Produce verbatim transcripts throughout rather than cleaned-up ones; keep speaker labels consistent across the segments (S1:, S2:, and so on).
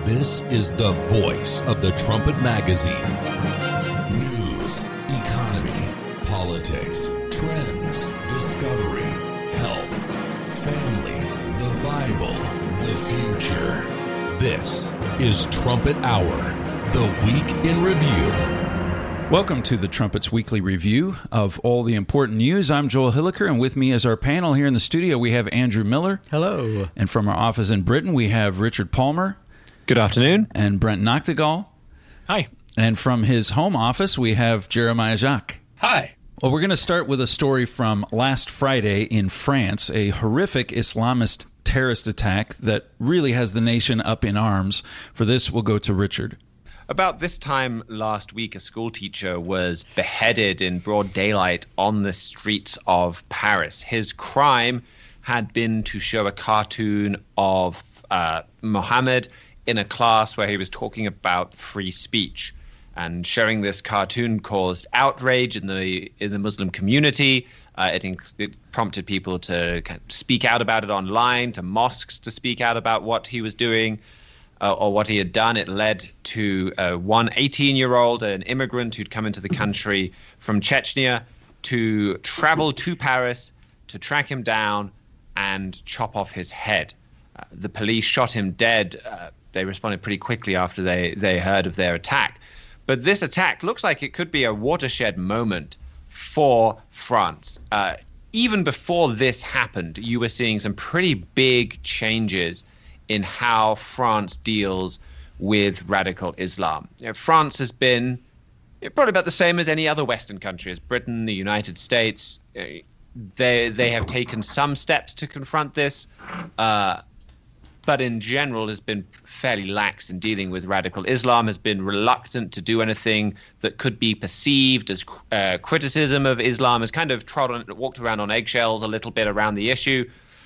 S1: This is the voice of the Trumpet Magazine. News, economy, politics, trends, discovery, health, family, the Bible, the future. This is Trumpet Hour, the Week in Review.
S2: Welcome to the Trumpet's Weekly Review of all the important news. I'm Joel Hilliker, and with me as our panel here in the studio, we have Andrew Miller.
S3: Hello.
S2: And from our office in Britain, we have Richard Palmer.
S4: Good afternoon.
S2: And Brent Noctegal.
S4: Hi.
S2: And from his home office, we have Jeremiah Jacques.
S5: Hi.
S2: Well, we're going to start with a story from last Friday in France, a horrific Islamist terrorist attack that really has the nation up in arms. For this, we'll go to Richard.
S4: About this time last week, a schoolteacher was beheaded in broad daylight on the streets of Paris. His crime had been to show a cartoon of uh, Muhammad in a class where he was talking about free speech. And showing this cartoon caused outrage in the in the Muslim community. Uh, it, it prompted people to kind of speak out about it online, to mosques to speak out about what he was doing. Uh, or what he had done. It led to uh, one eighteen-year-old, an immigrant who'd come into the country from Chechnya, to travel to Paris to track him down and chop off his head. Uh, the police shot him dead. Uh, they responded pretty quickly after they, they heard of their attack. But this attack looks like it could be a watershed moment for France. Uh, even before this happened, you were seeing some pretty big changes in how France deals with radical Islam. You know, France has been probably about the same as any other Western country, as Britain, the United States. They they have taken some steps to confront this, uh, but in general has been fairly lax in dealing with radical Islam, has been reluctant to do anything that could be perceived as uh, criticism of Islam, has kind of trod on, walked around on eggshells a little bit around the issue.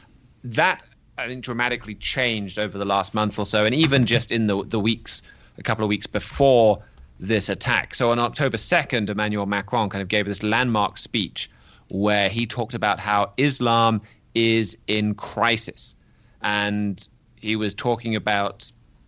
S4: That I think dramatically changed over the last month or so, and even just in the the weeks, a couple of weeks before this attack. So on October second, Emmanuel Macron kind of gave this landmark speech where he talked about how Islam is in crisis, and he was talking about,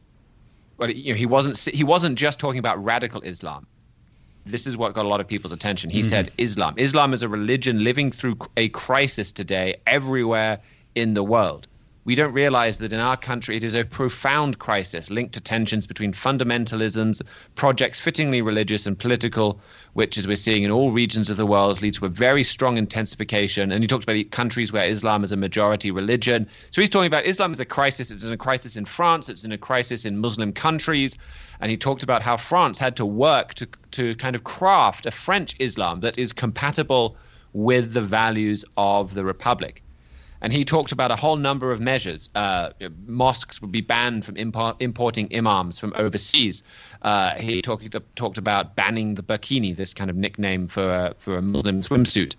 S4: well, you know, he wasn't he wasn't just talking about radical Islam. This is what got a lot of people's attention. He mm-hmm. said Islam. Islam is a religion living through a crisis today everywhere in the world. We don't realize that in our country it is a profound crisis linked to tensions between fundamentalisms, projects fittingly religious and political, which, as we're seeing in all regions of the world, leads to a very strong intensification. And he talks about countries where Islam is a majority religion. So he's talking about Islam as a crisis. It's in a crisis in France. It's in a crisis in Muslim countries. And he talked about how France had to work to, to kind of craft a French Islam that is compatible with the values of the Republic. And he talked about a whole number of measures. Uh, mosques would be banned from import, importing imams from overseas. Uh, he talked talked about banning the burkini, this kind of nickname for a, for a Muslim swimsuit,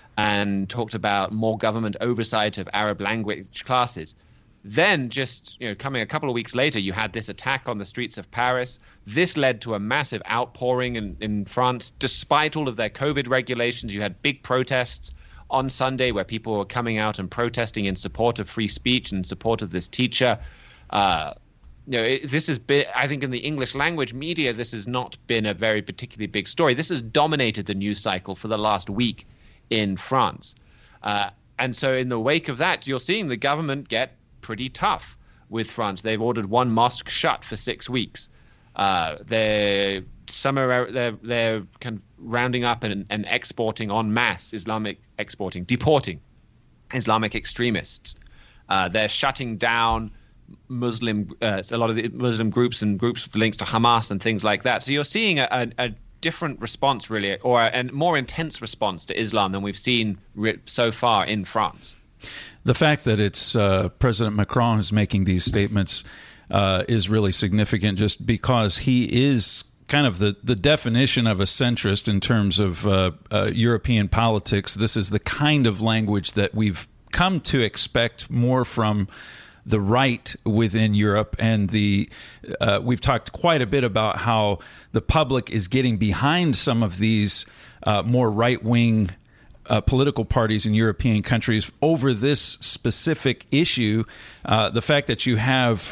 S4: and talked about more government oversight of Arab language classes. Then, just you know, coming a couple of weeks later, you had this attack on the streets of Paris. This led to a massive outpouring in, in France. Despite all of their COVID regulations, you had big protests on Sunday where people were coming out and protesting in support of free speech and in support of this teacher. Uh, you know, it, this has been, I think in the English language media, this has not been a very particularly big story. This has dominated the news cycle for the last week in France. Uh, and so in the wake of that, you're seeing the government get pretty tough with France. They've ordered one mosque shut for six weeks. Uh, they're some are they're they're kind of rounding up and, and exporting en masse Islamic exporting deporting Islamic extremists. Uh, they're shutting down Muslim uh, a lot of the Muslim groups and groups with links to Hamas and things like that. So you're seeing a, a, a different response, really, or a more intense response to Islam than we've seen re- so far in France.
S2: The fact that it's uh, President Macron who's making these statements uh, is really significant, just because he is kind of the, the definition of a centrist in terms of uh, uh, European politics. This is the kind of language that we've come to expect more from the right within Europe, and the uh, we've talked quite a bit about how the public is getting behind some of these uh, more right-wing uh, political parties in European countries over this specific issue. Uh, the fact that you have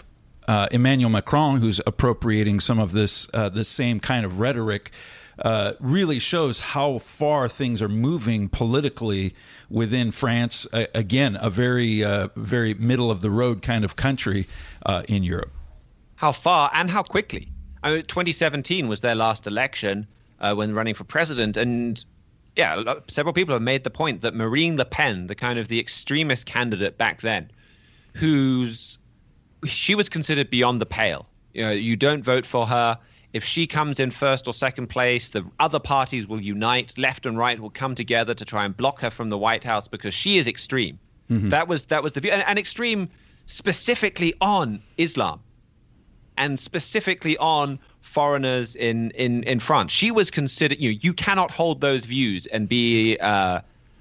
S2: uh, Emmanuel Macron, who's appropriating some of this uh, this same kind of rhetoric, uh, really shows how far things are moving politically within France. Uh, again, a very uh, very middle of the road kind of country uh, in Europe.
S4: How far and how quickly? I mean, twenty seventeen was their last election uh, when running for president, and yeah, several people have made the point that Marine Le Pen, the kind of the extremist candidate back then, who's she was considered beyond the pale. You know, you don't vote for her. If she comes in first or second place, the other parties will unite. Left and right will come together to try and block her from the White House because she is extreme. Mm-hmm. That was that was the view, and, and extreme specifically on Islam, and specifically on foreigners in, in, in France. She was considered, you know, you cannot hold those views and be uh,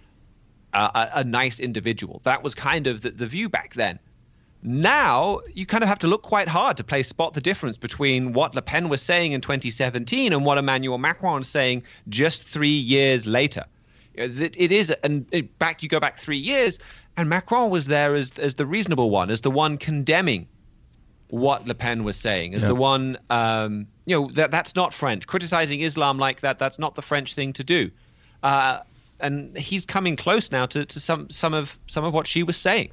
S4: a, a nice individual. That was kind of the, the view back then. Now, you kind of have to look quite hard to play spot the difference between what Le Pen was saying in twenty seventeen and what Emmanuel Macron is saying just three years later. You know, it is, and it, back you go back three years, and Macron was there as as the reasonable one, as the one condemning what Le Pen was saying, as yep. the one, um, you know, that that's not French. Criticizing Islam like that, that's not the French thing to do. Uh, and he's coming close now to, to some some of some of what she was saying.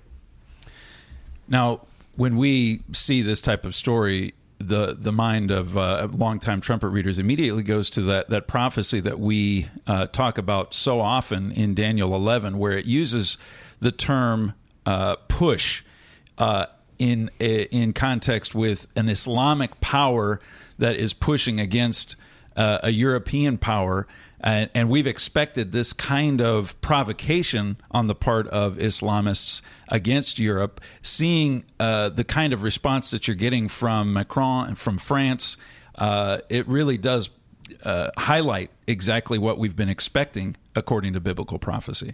S2: Now, when we see this type of story, the the mind of uh, longtime trumpet readers immediately goes to that that prophecy that we uh, talk about so often in Daniel eleven, where it uses the term uh, push uh, in in context with an Islamic power that is pushing against uh, a European power. And, and we've expected this kind of provocation on the part of Islamists against Europe. Seeing uh, the kind of response that you're getting from Macron and from France, uh, it really does uh, highlight exactly what we've been expecting according to biblical prophecy.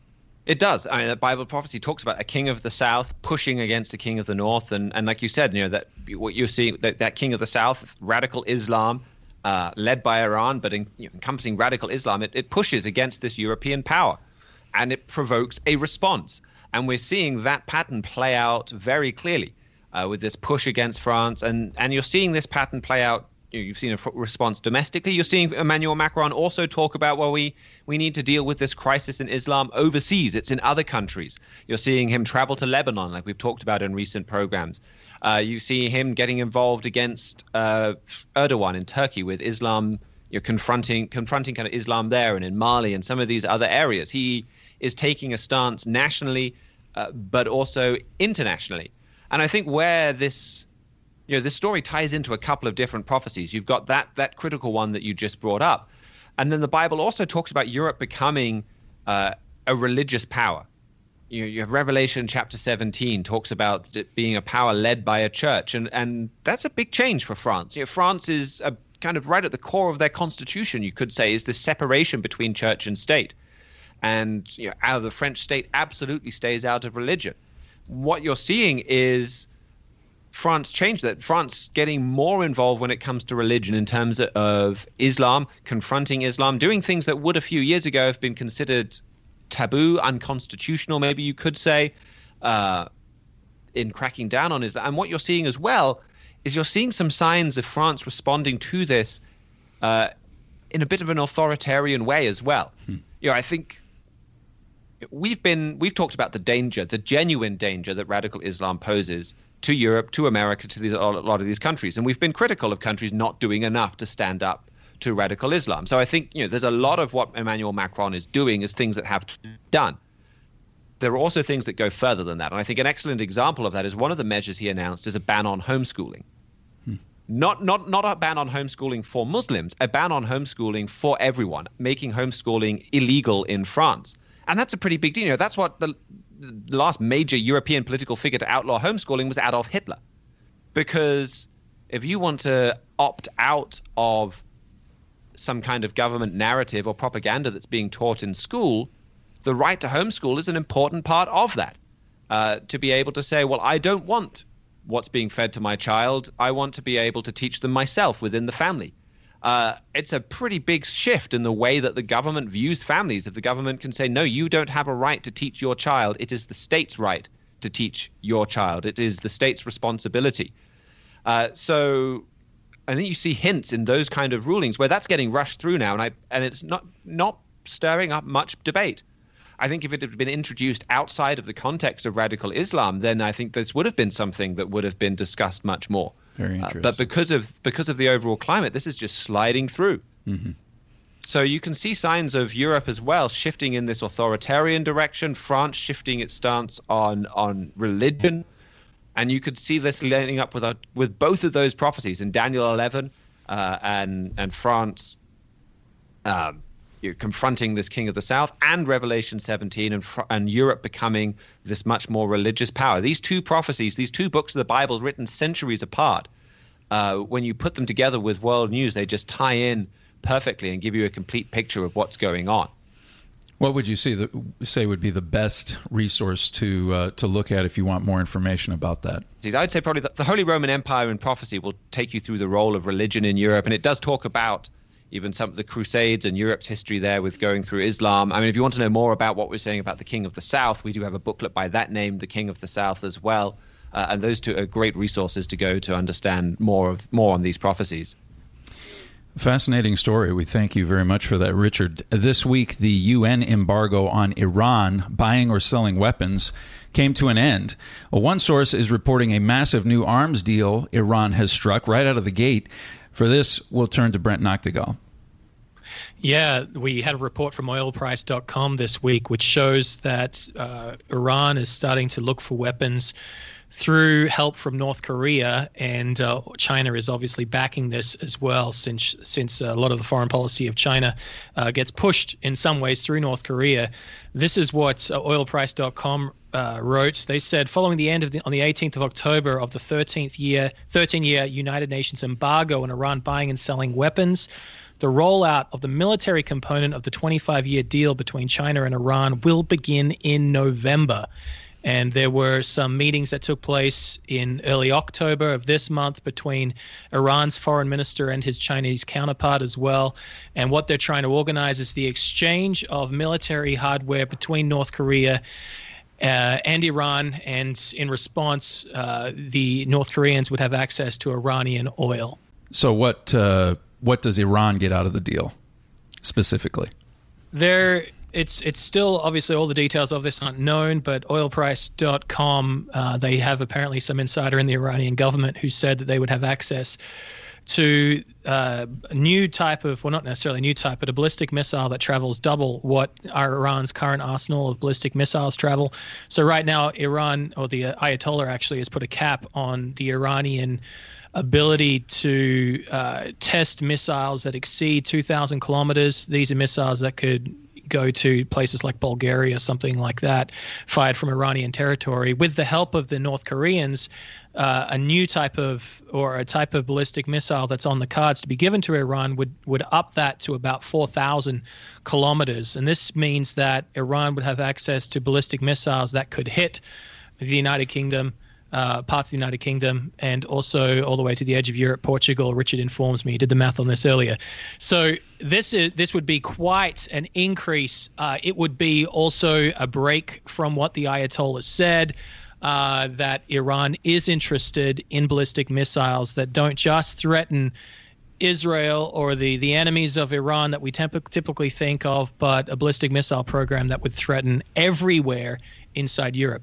S4: It does. I mean, the Bible prophecy talks about a king of the south pushing against a king of the north, and and like you said, you know, that what you're seeing, that that king of the south, radical Islam. Uh, led by Iran, but in, you know, encompassing radical Islam, it, it pushes against this European power, and it provokes a response. And we're seeing that pattern play out very clearly uh, with this push against France, and and you're seeing this pattern play out. You know, you've seen a f- response domestically. You're seeing Emmanuel Macron also talk about, well, we we need to deal with this crisis in Islam overseas. It's in other countries. You're seeing him travel to Lebanon, like we've talked about in recent programs. Uh, you see him getting involved against uh, Erdogan in Turkey with Islam. You're confronting confronting kind of Islam there, and in Mali and some of these other areas. He is taking a stance nationally, uh, but also internationally. And I think where this, you know, this story ties into a couple of different prophecies. You've got that that critical one that you just brought up, and then the Bible also talks about Europe becoming uh, a religious power. You know, you have Revelation chapter seventeen talks about it being a power led by a church, and and that's a big change for France. You know, France is a kind of right at the core of their constitution, you could say, is this separation between church and state, and you know, out of the French state absolutely stays out of religion. What you're seeing is France change that. France getting more involved when it comes to religion in terms of Islam, confronting Islam, doing things that would a few years ago have been considered taboo, unconstitutional, maybe you could say, uh, in cracking down on Islam. And what you're seeing as well is you're seeing some signs of France responding to this uh, in a bit of an authoritarian way as well. Hmm. You know, I think we've been we've talked about the danger, the genuine danger that radical Islam poses to Europe, to America, to these a lot of these countries, and we've been critical of countries not doing enough to stand up to radical Islam. So I think, you know, there's a lot of what Emmanuel Macron is doing is things that have to be done. There are also things that go further than that. And I think an excellent example of that is one of the measures he announced is a ban on homeschooling. Hmm. Not not not a ban on homeschooling for Muslims, a ban on homeschooling for everyone, making homeschooling illegal in France. And that's a pretty big deal. You know, that's what the, the last major European political figure to outlaw homeschooling was Adolf Hitler. Because if you want to opt out of some kind of government narrative or propaganda that's being taught in school, the right to homeschool is an important part of that. Uh, to be able to say, well, I don't want what's being fed to my child. I want to be able to teach them myself within the family. Uh, it's a pretty big shift in the way that the government views families. If the government can say, no, you don't have a right to teach your child, it is the state's right to teach your child. It is the state's responsibility. Uh, so I think you see hints in those kind of rulings where that's getting rushed through now, and I and it's not not stirring up much debate. I think if it had been introduced outside of the context of radical Islam, then I think this would have been something that would have been discussed much more.
S2: Very interesting.
S4: Uh, but because of because of the overall climate, this is just sliding through.
S2: Mm-hmm.
S4: So you can see signs of Europe as well shifting in this authoritarian direction, France shifting its stance on on religion. And you could see this lining up with a, with both of those prophecies in Daniel eleven uh, and and France um, you're confronting this king of the south, and Revelation seventeen and and Europe becoming this much more religious power. These two prophecies, these two books of the Bible written centuries apart, uh, when you put them together with world news, they just tie in perfectly and give you a complete picture of what's going on.
S2: What would you see the, say would be the best resource to uh, to look at if you want more information about that?
S4: I'd say probably the, the Holy Roman Empire in prophecy will take you through the role of religion in Europe, and it does talk about even some of the Crusades and Europe's history there with going through Islam. I mean, if you want to know more about what we're saying about the King of the South, we do have a booklet by that name, The King of the South, as well. Uh, and those two are great resources to go to understand more of more on these prophecies.
S2: Fascinating story. We thank you very much for that, Richard. This week, the U N embargo on Iran buying or selling weapons came to an end. Well, one source is reporting a massive new arms deal Iran has struck right out of the gate. For this, we'll turn to Brent Noctegal.
S3: Yeah, we had a report from oil price dot com this week, which shows that uh, Iran is starting to look for weapons through help from North Korea, and uh, China is obviously backing this as well, since since a lot of the foreign policy of China uh, gets pushed in some ways through North Korea. This is what uh, oil price dot com uh, wrote. They said, following the end of the on the eighteenth of October of the thirteenth year, thirteen-year United Nations embargo on Iran buying and selling weapons, the rollout of the military component of the twenty-five-year deal between China and Iran will begin in November. And there were some meetings that took place in early October of this month between Iran's foreign minister and his Chinese counterpart as well. And what they're trying to organize is the exchange of military hardware between North Korea uh, and Iran. And in response, uh, the North Koreans would have access to Iranian oil.
S2: So what uh, what does Iran get out of the deal specifically?
S3: There. It's it's still, obviously, all the details of this aren't known, but oil price dot com, uh, they have apparently some insider in the Iranian government who said that they would have access to uh, a new type of, well, not necessarily a new type, but a ballistic missile that travels double what Iran's current arsenal of ballistic missiles travel. So right now, Iran, or the Ayatollah actually, has put a cap on the Iranian ability to uh, test missiles that exceed two thousand kilometers. These are missiles that could go to places like Bulgaria, something like that, fired from Iranian territory. With the help of the North Koreans, uh, a new type of, or a type of ballistic missile that's on the cards to be given to Iran would, would up that to about four thousand kilometers. And this means that Iran would have access to ballistic missiles that could hit the United Kingdom, Uh, parts of the United Kingdom, and also all the way to the edge of Europe, Portugal. Richard informs me, he did the math on this earlier. So this is this would be quite an increase. Uh, it would be also a break from what the Ayatollah said, uh, that Iran is interested in ballistic missiles that don't just threaten Israel or the, the enemies of Iran that we temp- typically think of, but a ballistic missile program that would threaten everywhere inside Europe.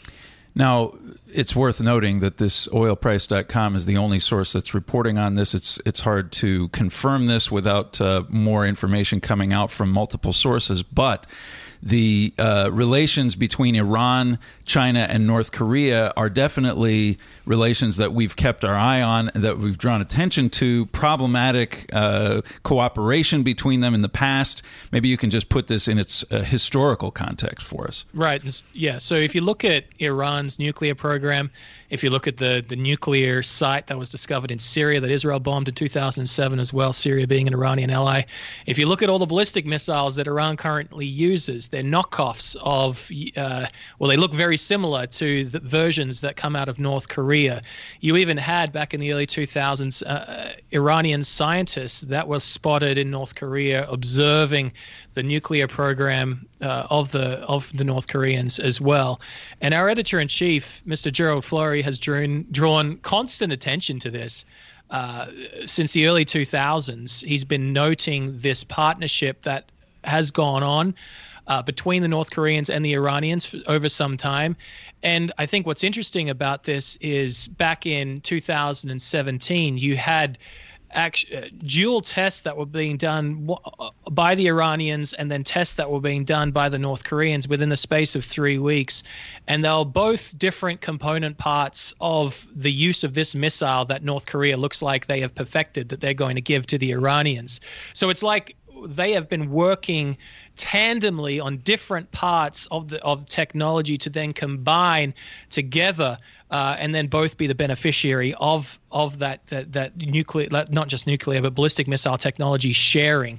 S2: Now, it's worth noting that this oil price dot com is the only source that's reporting on this. It's it's hard to confirm this without uh, more information coming out from multiple sources, but the uh, relations between Iran, China, and North Korea are definitely relations that we've kept our eye on, that we've drawn attention to, problematic uh, cooperation between them in the past. Maybe you can just put this in its uh, historical context for us.
S3: Right. Yeah. So if you look at Iran's nuclear program, if you look at the, the nuclear site that was discovered in Syria that Israel bombed in two thousand seven as well, Syria being an Iranian ally, if you look at all the ballistic missiles that Iran currently uses, they're knockoffs of, uh, well, they look very similar to the versions that come out of North Korea. You even had, back in the early two thousands, uh, Iranian scientists that were spotted in North Korea observing the nuclear program uh, of the of the North Koreans as well. And our editor-in-chief, Mister Gerald Fleury, has drawn drawn constant attention to this. Uh, since the early two thousands, he's been noting this partnership that has gone on uh, between the North Koreans and the Iranians for, over some time. And I think what's interesting about this is back in two thousand seventeen, you had Actually, uh, dual tests that were being done by the Iranians and then tests that were being done by the North Koreans within the space of three weeks. And they were both different component parts of the use of this missile that North Korea looks like they have perfected that they're going to give to the Iranians. So it's like they have been working tandemly on different parts of the of technology to then combine together uh, and then both be the beneficiary of of that that, that nuclear, not just nuclear, but ballistic missile technology sharing.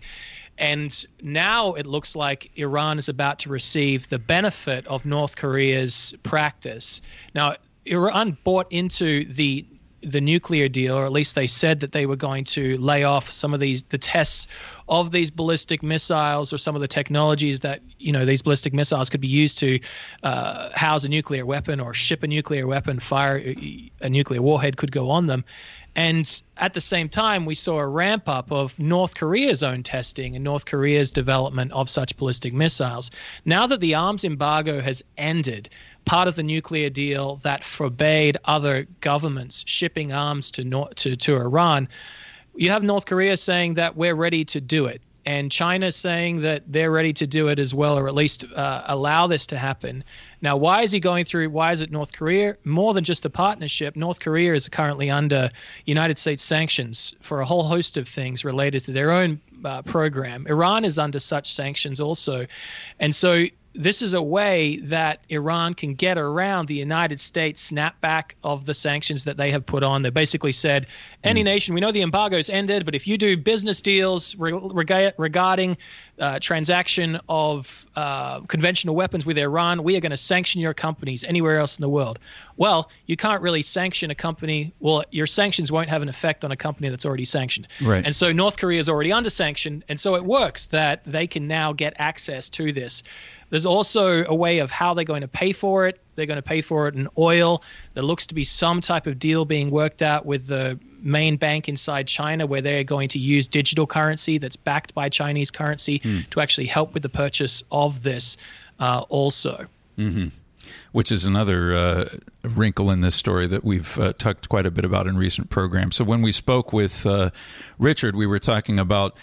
S3: And now it looks like Iran is about to receive the benefit of North Korea's practice. Now, Iran bought into the the nuclear deal, or at least they said that they were going to lay off some of these the tests of these ballistic missiles or some of the technologies that, you know, these ballistic missiles could be used to uh, house a nuclear weapon or ship a nuclear weapon, fire a nuclear warhead could go on them. And at the same time, we saw a ramp up of North Korea's own testing and North Korea's development of such ballistic missiles. Now that the arms embargo has ended, part of the nuclear deal that forbade other governments shipping arms to to, to Iran, you have North Korea saying that we're ready to do it. And China saying that they're ready to do it as well, or at least uh, allow this to happen. Now, why is he going through, why is it North Korea? More than just a partnership, North Korea is currently under United States sanctions for a whole host of things related to their own uh, program. Iran is under such sanctions also. And so this is a way that Iran can get around the United States snapback of the sanctions that they have put on. They basically said, any mm. nation, we know the embargo's ended, but if you do business deals re- reg- regarding uh, transaction of uh, conventional weapons with Iran, we are going to sanction your companies anywhere else in the world. Well, you can't really sanction a company. Well, your sanctions won't have an effect on a company that's already sanctioned.
S2: Right.
S3: And so North Korea is already under sanction. And so it works that they can now get access to this. There's also a way of how they're going to pay for it. They're going to pay for it in oil. There looks to be some type of deal being worked out with the main bank inside China where they're going to use digital currency that's backed by Chinese currency mm. to actually help with the purchase of this uh, also.
S2: Mm-hmm. Which is another uh, wrinkle in this story that we've uh, talked quite a bit about in recent programs. So when we spoke with uh, Richard, we were talking about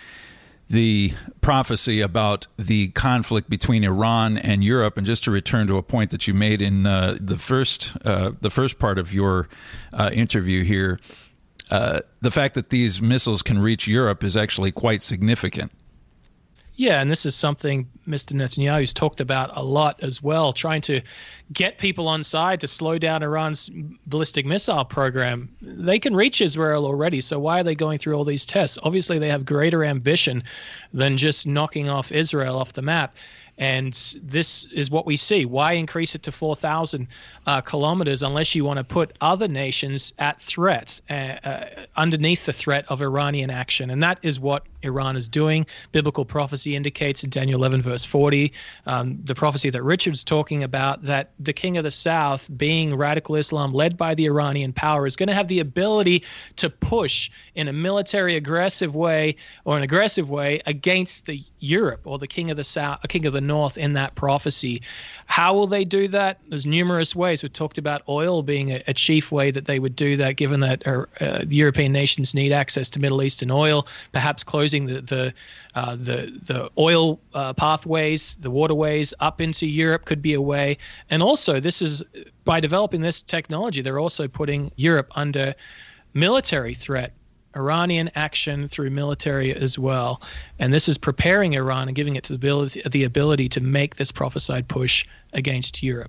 S2: the prophecy about the conflict between Iran and Europe. And just to return to a point that you made in uh, the first uh, the first part of your uh, interview here, uh, the fact that these missiles can reach Europe is actually quite significant.
S3: Yeah, and this is something Mister Netanyahu's talked about a lot as well, trying to get people on side to slow down Iran's ballistic missile program. They can reach Israel already, so why are they going through all these tests? Obviously, they have greater ambition than just knocking off Israel off the map. And this is what we see. Why increase it to four thousand uh, kilometers unless you want to put other nations at threat, uh, uh, underneath the threat of Iranian action? And that is what Iran is doing. Biblical prophecy indicates in Daniel eleven, verse forty, um, the prophecy that Richard's talking about, that the king of the south, being radical Islam led by the Iranian power, is going to have the ability to push in a military aggressive way or an aggressive way against the Europe or the king of the south, a king of the north in that prophecy. How will they do that? There's numerous ways. We've talked about oil being a, a chief way that they would do that, given that uh, uh, the European nations need access to Middle Eastern oil. Perhaps closing the the uh, the, the oil uh, pathways, the waterways up into Europe could be a way. And also, this is by developing this technology, they're also putting Europe under military threat. Iranian action through military as well. And this is preparing Iran and giving it to the ability, the ability to make this prophesied push against Europe.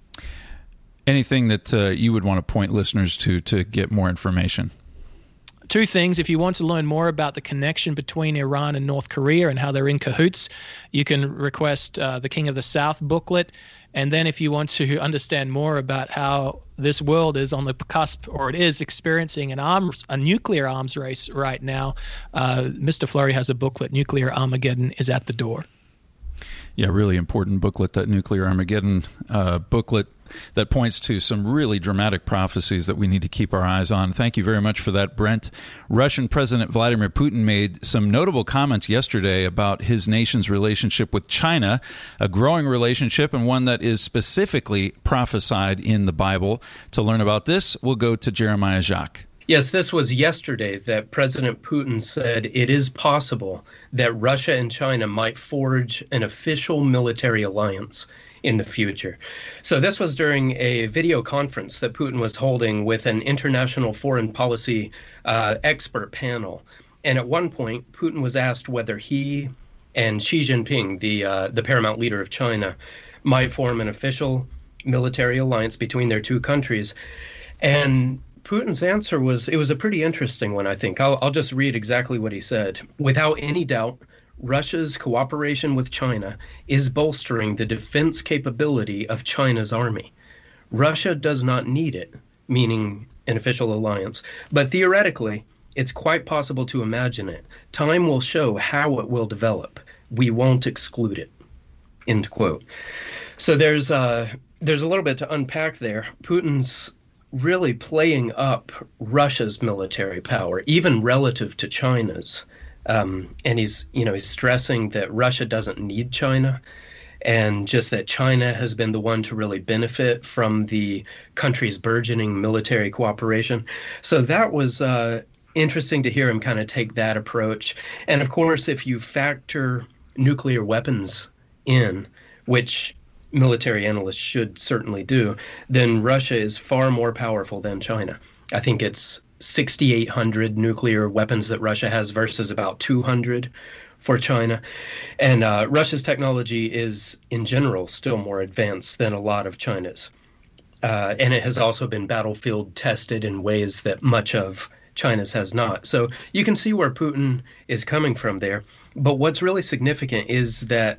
S2: Anything that uh, you would want to point listeners to to get more information?
S3: Two things. If you want to learn more about the connection between Iran and North Korea and how they're in cahoots, you can request uh, the King of the South booklet. And then if you want to understand more about how this world is on the cusp, or it is experiencing an arms, a nuclear arms race right now, uh, Mister Flurry has a booklet, Nuclear Armageddon is at the Door.
S2: Yeah, really important booklet, that Nuclear Armageddon uh, booklet. that points to some really dramatic prophecies that we need to keep our eyes on. Thank you very much for that, Brent. Russian President Vladimir Putin made some notable comments yesterday about his nation's relationship with China, a growing relationship and one that is specifically prophesied in the Bible. To learn about this, we'll go to Jeremiah Jacques.
S5: Yes, this was yesterday that President Putin said it is possible that Russia and China might forge an official military alliance in the future. So this was during a video conference that Putin was holding with an international foreign policy uh, expert panel. And at one point, Putin was asked whether he and Xi Jinping, the uh, the paramount leader of China, might form an official military alliance between their two countries. And Putin's answer was, it was a pretty interesting one, I think. I'll, I'll just read exactly what he said. Without any doubt, Russia's cooperation with China is bolstering the defense capability of China's army. Russia does not need it, meaning an official alliance, but theoretically, it's quite possible to imagine it. Time will show how it will develop. We won't exclude it. End quote. So there's uh, there's a little bit to unpack there. Putin's really playing up Russia's military power, even relative to China's. Um, and he's, you know, he's stressing that Russia doesn't need China, and just that China has been the one to really benefit from the country's burgeoning military cooperation. So that was uh, interesting to hear him kind of take that approach. And of course, if you factor nuclear weapons in, which military analysts should certainly do, then Russia is far more powerful than China. I think it's six thousand eight hundred nuclear weapons that Russia has versus about two hundred for China. And uh, Russia's technology is, in general, still more advanced than a lot of China's. Uh, and it has also been battlefield tested in ways that much of China's has not. So you can see where Putin is coming from there. But what's really significant is that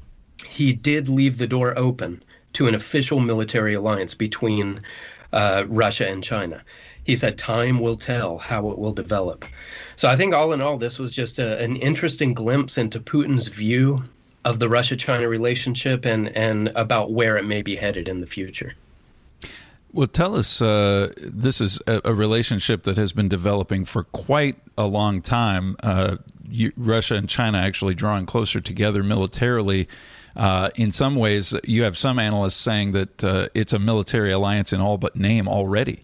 S5: he did leave the door open to an official military alliance between uh, Russia and China. He said time will tell how it will develop. So I think all in all, this was just a, an interesting glimpse into Putin's view of the Russia-China relationship and, and about where it may be headed in the future.
S2: Well, tell us, uh, this is a, a relationship that has been developing for quite a long time. Uh, you, Russia and China actually drawing closer together militarily. Uh, in some ways, you have some analysts saying that uh, it's a military alliance in all but name already.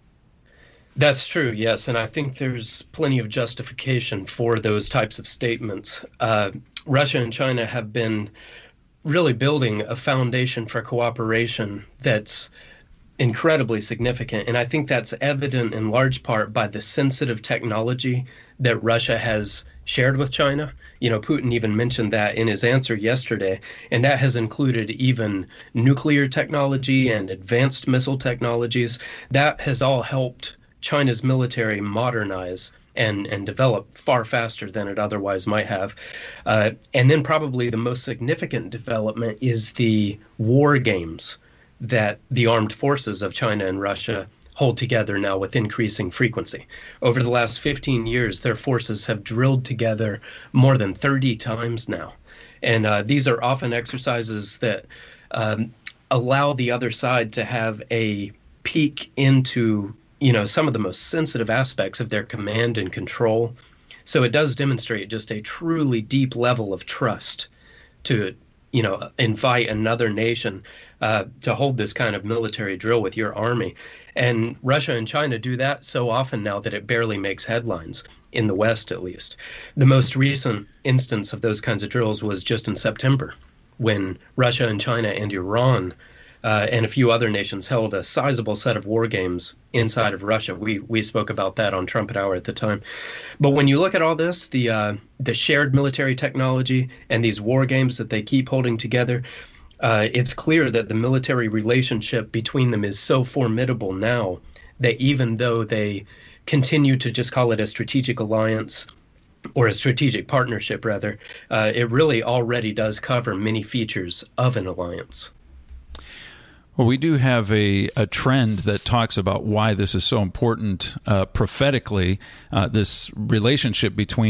S5: That's true, yes, and I think there's plenty of justification for those types of statements. Uh, Russia and China have been really building a foundation for cooperation that's incredibly significant, and I think that's evident in large part by the sensitive technology that Russia has shared with China. You know, Putin even mentioned that in his answer yesterday, and that has included even nuclear technology and advanced missile technologies. That has all helped China's military modernize and, and develop far faster than it otherwise might have. Uh, and then probably the most significant development is the war games that the armed forces of China and Russia hold together now with increasing frequency. Over the last fifteen years, their forces have drilled together more than thirty times now. And uh, these are often exercises that um, allow the other side to have a peek into, you know, some of the most sensitive aspects of their command and control. So it does demonstrate just a truly deep level of trust to, you know, invite another nation uh, to hold this kind of military drill with your army. And Russia and China do that so often now that it barely makes headlines, in the West at least. The most recent instance of those kinds of drills was just in September, when Russia and China and Iran uh, and a few other nations held a sizable set of war games inside of Russia. We we spoke about that on Trumpet Hour at the time. But when you look at all this, the uh, the shared military technology and these war games that they keep holding together, uh, it's clear that the military relationship between them is so formidable now that even though they continue to just call it a strategic alliance, or a strategic partnership rather, uh, it really already does cover many features of an alliance.
S2: Well, we do have a, a trend that talks about why this is so important uh, prophetically, uh, this relationship between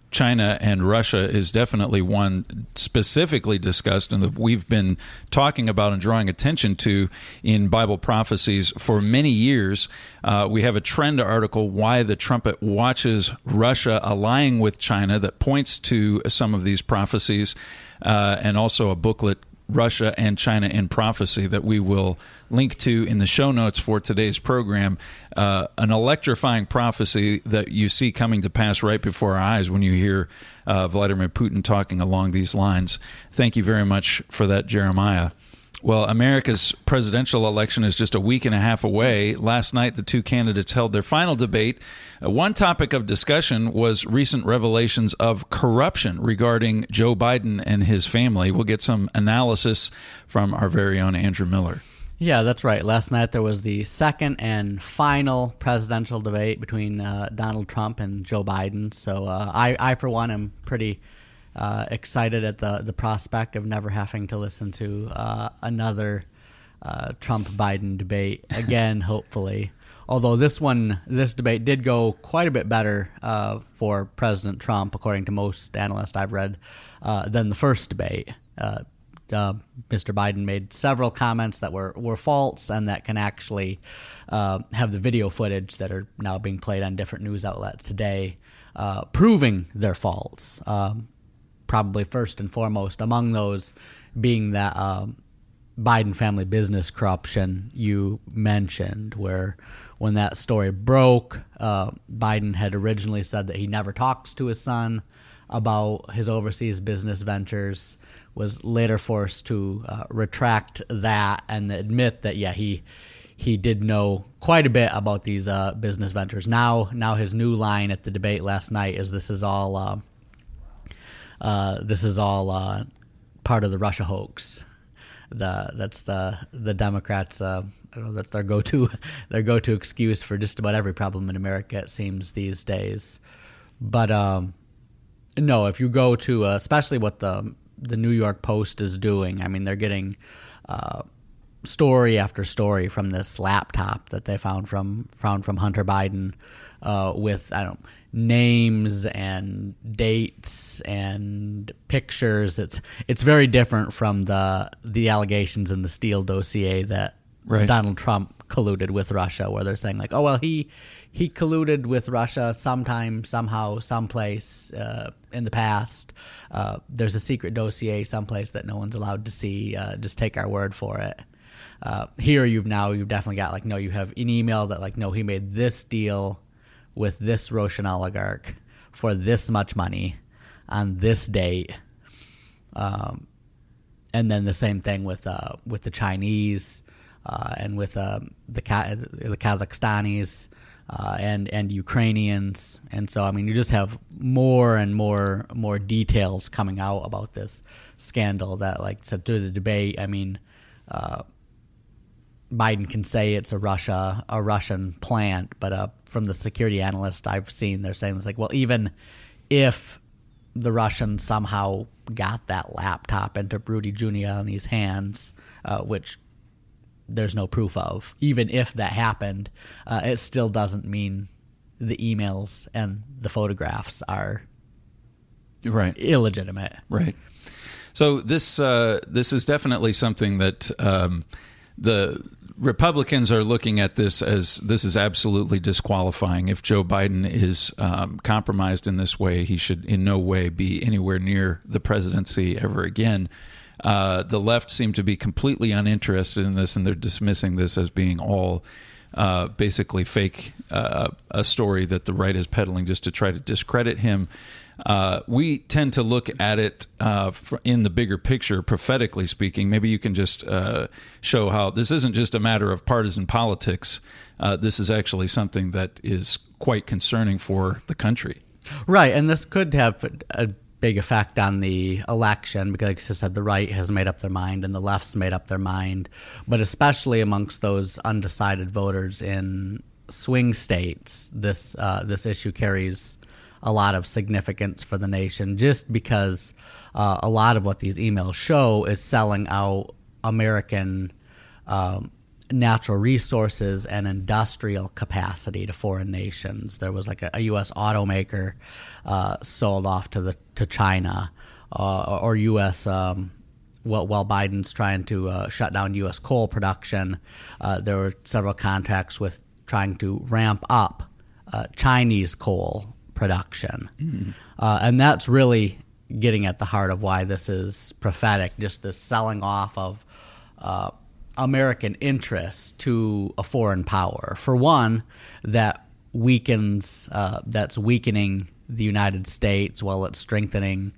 S2: China and Russia is definitely one specifically discussed and that we've been talking about and drawing attention to in Bible prophecies for many years. Uh, we have a trend article, Why the Trumpet Watches Russia Allying with China, that points to some of these prophecies, uh, and also a booklet, Russia and China in Prophecy, that we will link to in the show notes for today's program. Uh, an electrifying prophecy that you see coming to pass right before our eyes when you hear uh, Vladimir Putin talking along these lines. Thank you very much for that, Jeremiah. Well, America's presidential election is just a week and a half away. Last night, the two candidates held their final debate. Uh, one topic of discussion was recent revelations of corruption regarding Joe Biden and his family. We'll get some analysis from our very own Andrew Miller.
S6: Yeah, that's right. Last night there was the second and final presidential debate between uh, Donald Trump and Joe Biden. So uh, I, I, for one, am pretty uh, excited at the, the prospect of never having to listen to uh, another uh, Trump-Biden debate again, hopefully. Although this one, this debate did go quite a bit better uh, for President Trump, according to most analysts I've read, uh, than the first debate. Uh, Uh, Mister Biden made several comments that were, were false and that can actually uh, have the video footage that are now being played on different news outlets today uh, proving they're false. Um, probably first and foremost among those being that um, Biden family business corruption you mentioned, where when that story broke, uh, Biden had originally said that he never talks to his son about his overseas business ventures, was later forced to uh, retract that and admit that, yeah, he he did know quite a bit about these uh, business ventures. Now, now his new line at the debate last night is this is all uh, uh, this is all uh, part of the Russia hoax. The that's the the Democrats. Uh, I don't know, that's their go-to their go-to excuse for just about every problem in America, it seems, these days. But um, no, if you go to uh, especially what the the New York Post is doing. I mean, they're getting uh, story after story from this laptop that they found from found from Hunter Biden uh, with I don't know, names and dates and pictures. It's it's very different from the the allegations in the Steele dossier that right. Donald Trump colluded with Russia, where they're saying like, oh well, he he colluded with Russia sometime, somehow, someplace uh, in the past. Uh, there's a secret dossier someplace that no one's allowed to see. Uh, just take our word for it. Uh, here you've now, you've definitely got like, no, you have an email that like, no, he made this deal with this Russian oligarch for this much money on this date. Um, and then the same thing with uh, with the Chinese uh, and with uh, the Ka- the Kazakhstanis. Uh, and and Ukrainians, and so I mean, you just have more and more more details coming out about this scandal. That, like, so through the debate, I mean, uh, Biden can say it's a Russia a Russian plant, but uh, from the security analyst I've seen, they're saying it's like, well, even if the Russians somehow got that laptop into Rudy Giuliani's hands, uh, which there's no proof of. Even if that happened, uh, it still doesn't mean the emails and the photographs are
S2: right
S6: illegitimate.
S2: Right. So this uh, this is definitely something that um, the Republicans are looking at this as this is absolutely disqualifying. If Joe Biden is um, compromised in this way, he should in no way be anywhere near the presidency ever again. Uh, the left seem to be completely uninterested in this, and they're dismissing this as being all uh, basically fake, uh, a story that the right is peddling just to try to discredit him. Uh, we tend to look at it uh, in the bigger picture, prophetically speaking. Maybe you can just uh, show how this isn't just a matter of partisan politics. Uh, this is actually something that is quite concerning for the country.
S6: Right, and this could have a big effect on the election because, like I said, the right has made up their mind and the left's made up their mind, but especially amongst those undecided voters in swing states, this uh, this issue carries a lot of significance for the nation, just because uh, a lot of what these emails show is selling out American um, natural resources and industrial capacity to foreign nations. There was like a, a U S automaker uh, sold off to the to China, uh, or U S Um, well, while Biden's trying to uh, shut down U S coal production, uh, there were several contracts with trying to ramp up uh, Chinese coal production, mm-hmm. uh, and that's really getting at the heart of why this is prophetic. Just this selling off of Uh, American interests to a foreign power. For one, that weakens, uh, that's weakening the United States while it's strengthening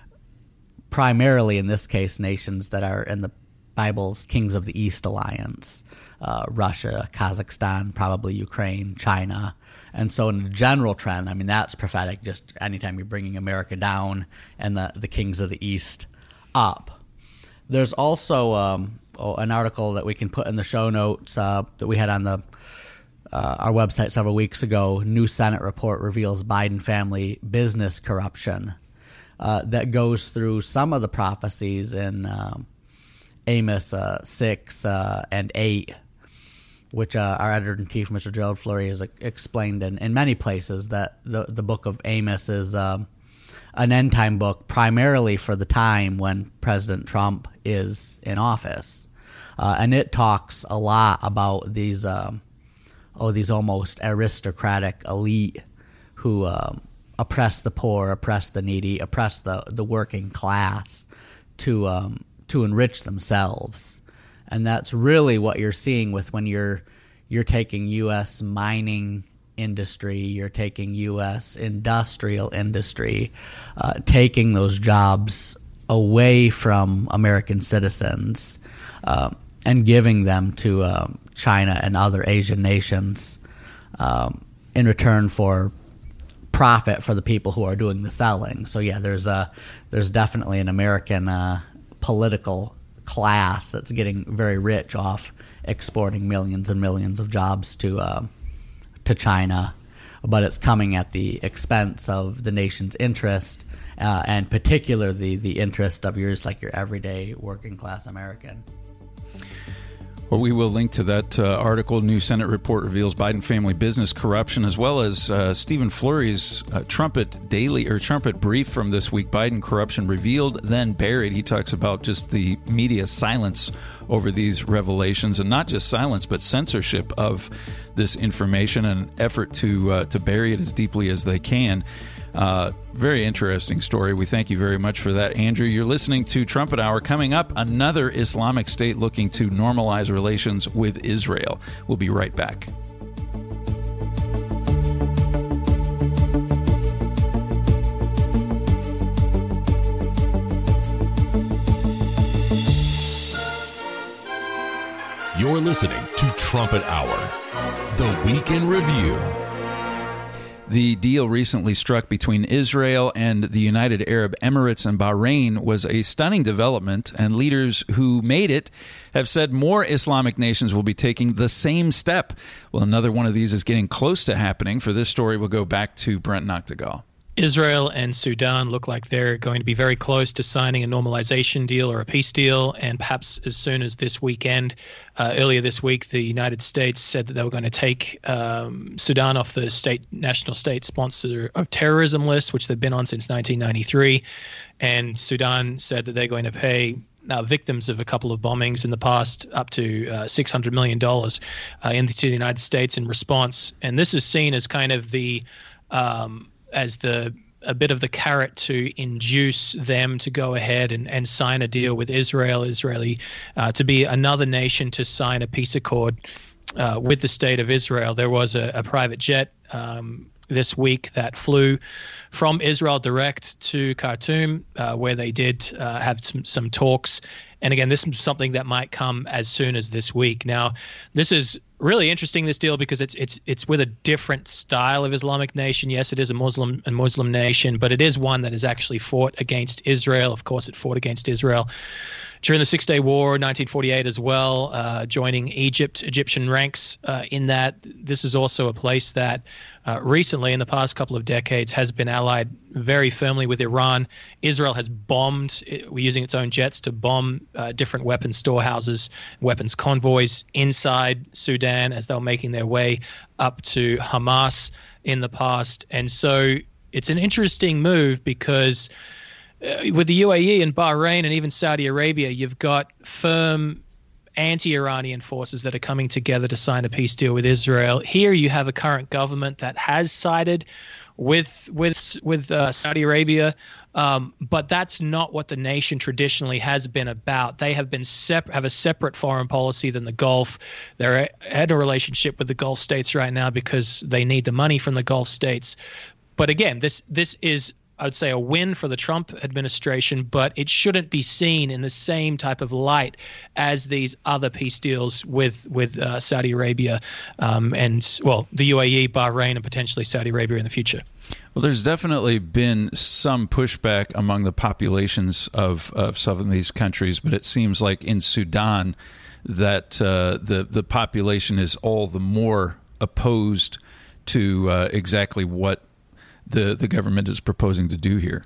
S6: primarily, in this case, nations that are in the Bible's Kings of the East alliance, uh, Russia, Kazakhstan, probably Ukraine, China. And so in the general trend, I mean, that's prophetic, just anytime you're bringing America down and the, the Kings of the East up. There's also um, an article that we can put in the show notes uh, that we had on the uh, our website several weeks ago. New Senate report reveals Biden family business corruption. Uh, that goes through some of the prophecies in um, Amos uh, six uh, and eight, which uh, our editor-in-chief, Mister Gerald Fleury, has explained in, in many places that the, the book of Amos is um, an end-time book primarily for the time when President Trump is in office. Uh, and it talks a lot about these, um, oh, these almost aristocratic elite who um, oppress the poor, oppress the needy, oppress the, the working class to um, to enrich themselves. And that's really what you're seeing with when you're you're taking U S mining industry, you're taking U S industrial industry, uh, taking those jobs away from American citizens uh, and giving them to um, China and other Asian nations um, in return for profit for the people who are doing the selling. So yeah, there's a there's definitely an American uh, political class that's getting very rich off exporting millions and millions of jobs to uh, to China, but it's coming at the expense of the nation's interest, uh, and particularly the interest of yours, like your everyday working class American.
S2: Well, we will link to that uh, article. New Senate report reveals Biden family business corruption, as well as uh, Stephen Fleury's uh, Trumpet Daily or Trumpet Brief from this week. Biden corruption revealed, then buried. He talks about just the media silence over these revelations, and not just silence, but censorship of this information, and an effort to uh, to bury it as deeply as they can. Uh, very interesting story. We thank you very much for that, Andrew. You're listening to Trumpet Hour. Coming up, another Islamic state looking to normalize relations with Israel. We'll be right back.
S1: You're listening to Trumpet Hour, the Week in Review.
S2: The deal recently struck between Israel and the United Arab Emirates and Bahrain was a stunning development, and leaders who made it have said more Islamic nations will be taking the same step. Well, another one of these is getting close to happening. For this story, we'll go back to Brent Noctegal.
S3: Israel and Sudan look like they're going to be very close to signing a normalization deal or a peace deal, and perhaps as soon as this weekend. Uh, earlier this week, the United States said that they were going to take um, Sudan off the state national state sponsor of terrorism list, which they've been on since nineteen ninety-three. And Sudan said that they're going to pay uh, victims of a couple of bombings in the past up to uh, six hundred million dollars uh, into the United States in response. And this is seen as kind of the um, as the a bit of the carrot to induce them to go ahead and, and sign a deal with Israel, Israeli, uh, to be another nation to sign a peace accord uh, with the state of Israel. There was a, a private jet um, this week that flew from Israel direct to Khartoum, uh, where they did uh, have some, some talks. And again, this is something that might come as soon as this week. Now, this is really interesting, this deal, because it's it's it's with a different style of Islamic nation. Yes, it is a Muslim a Muslim nation, but it is one that has actually fought against Israel. Of course, it fought against Israel during the Six-Day War, nineteen forty-eight as well, uh, joining Egypt, Egyptian ranks uh, in that. This is also a place that uh, recently, in the past couple of decades, has been allied very firmly with Iran. Israel has bombed, we're using its own jets to bomb uh, different weapons storehouses, weapons convoys inside Sudan as they were making their way up to Hamas in the past. And so it's an interesting move because uh, with the U A E and Bahrain and even Saudi Arabia, you've got firm anti-Iranian forces that are coming together to sign a peace deal with Israel. Here you have a current government that has sided with with with uh, Saudi Arabia, um, but that's not what the nation traditionally has been about. They have been sep- have a separate foreign policy than the Gulf. They're in a relationship with the Gulf states right now because they need the money from the Gulf states. But again, this this is, I would say, a win for the Trump administration, but it shouldn't be seen in the same type of light as these other peace deals with with uh, Saudi Arabia um, and, well, the U A E, Bahrain, and potentially Saudi Arabia in the future.
S2: Well, there's definitely been some pushback among the populations of, of some of these countries, but it seems like in Sudan that uh, the, the population is all the more opposed to uh, exactly what the the government is proposing to do here.